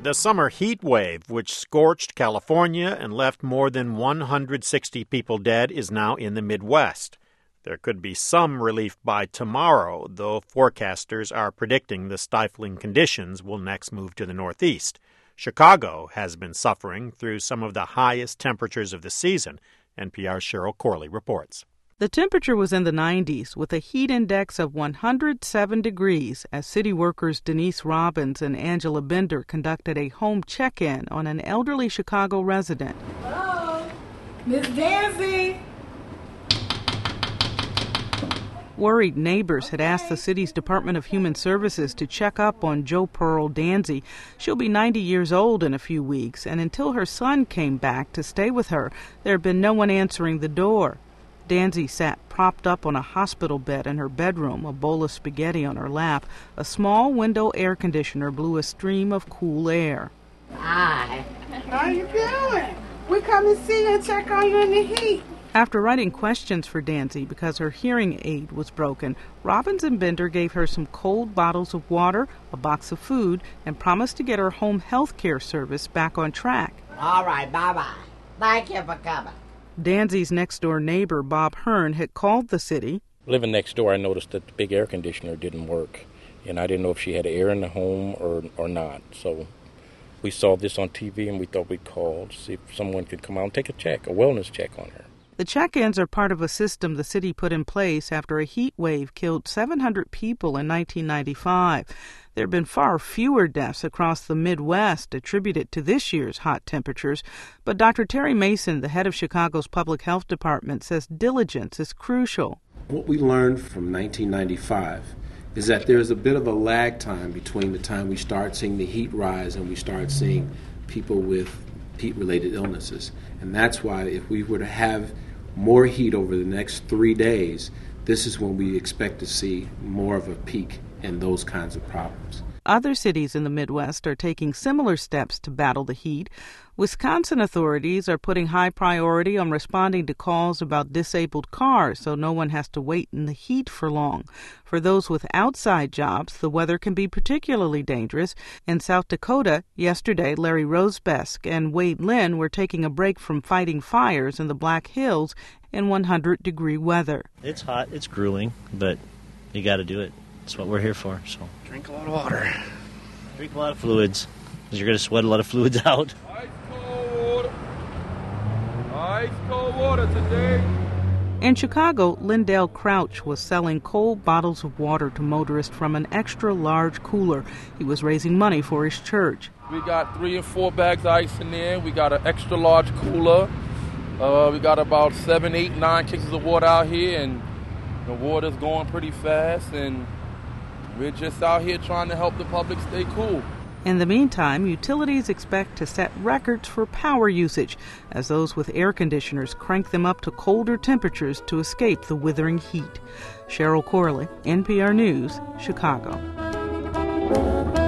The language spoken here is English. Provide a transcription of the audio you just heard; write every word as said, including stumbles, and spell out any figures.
The summer heat wave, which scorched California and left more than one hundred sixty people dead, is now in the Midwest. There could be some relief by tomorrow, though forecasters are predicting the stifling conditions will next move to the Northeast. Chicago has been suffering through some of the highest temperatures of the season. N P R's Cheryl Corley reports. The temperature was in the nineties with a heat index of one hundred seven degrees as city workers Denise Robbins and Angela Bender conducted a home check-in on an elderly Chicago resident. Hello, Miss Danzy. Worried neighbors had asked the city's Department of Human Services to check up on Jo Pearl Danzy. She'll be ninety years old in a few weeks, and until her son came back to stay with her, there had been no one answering the door. Danzy sat propped up on a hospital bed in her bedroom, a bowl of spaghetti on her lap. A small window air conditioner blew a stream of cool air. Hi. How you doing? We come to see you and check on you in the heat. After writing questions for Danzy because her hearing aid was broken, Robbins and Bender gave her some cold bottles of water, a box of food, and promised to get her home health care service back on track. All right, bye-bye. Thank you for coming. Danzy's next-door neighbor, Bob Hearn, had called the city. Living next door, I noticed that the big air conditioner didn't work, and I didn't know if she had air in the home or, or not. So we saw this on T V, and we thought we'd call to see if someone could come out and take a check, a wellness check on her. The check-ins are part of a system the city put in place after a heat wave killed seven hundred people in nineteen ninety-five. There have been far fewer deaths across the Midwest attributed to this year's hot temperatures, but Doctor Terry Mason, the head of Chicago's Public Health Department, says diligence is crucial. What we learned from nineteen ninety-five is that there's a bit of a lag time between the time we start seeing the heat rise and we start seeing people with heat-related illnesses. And that's why if we were to have more heat over the next three days, this is when we expect to see more of a peak in those kinds of problems. Other cities in the Midwest are taking similar steps to battle the heat. Wisconsin authorities are putting high priority on responding to calls about disabled cars so no one has to wait in the heat for long. For those with outside jobs, the weather can be particularly dangerous. In South Dakota, yesterday, Larry Rosebesk and Wade Lynn were taking a break from fighting fires in the Black Hills in one hundred degree weather. It's hot, it's grueling, but you got to do it. That's what we're here for. So drink a lot of water. Drink a lot of fluids, because you're going to sweat a lot of fluids out. Ice cold water. Ice cold water today. In Chicago, Lindell Crouch was selling cold bottles of water to motorists from an extra-large cooler. He was raising money for his church. We got three and four bags of ice in there. We got an extra-large cooler. Uh, we got about seven, eight, nine cases of water out here, and the water's going pretty fast, and we're just out here trying to help the public stay cool. In the meantime, utilities expect to set records for power usage as those with air conditioners crank them up to colder temperatures to escape the withering heat. Cheryl Corley, N P R News, Chicago.